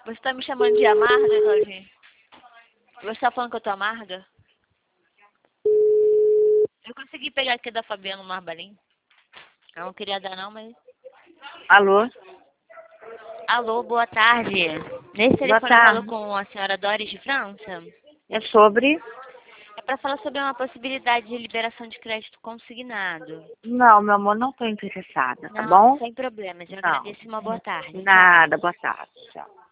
Você tá me chamando de amarga, Claudinha? Você tá falando que eu tô amarga? Eu consegui pegar aqui da Fabiana Marbarim. Eu não queria dar não, mas... Alô? Alô, boa tarde. Nesse Boa telefone eu falo tarde. com a senhora Doris de França. É sobre? É para falar sobre uma possibilidade de liberação de crédito consignado. Não, meu amor, não tô interessada, tá Não, bom? sem problemas. Eu Não. agradeço e uma boa tarde. Tchau. Nada, boa tarde. Tchau.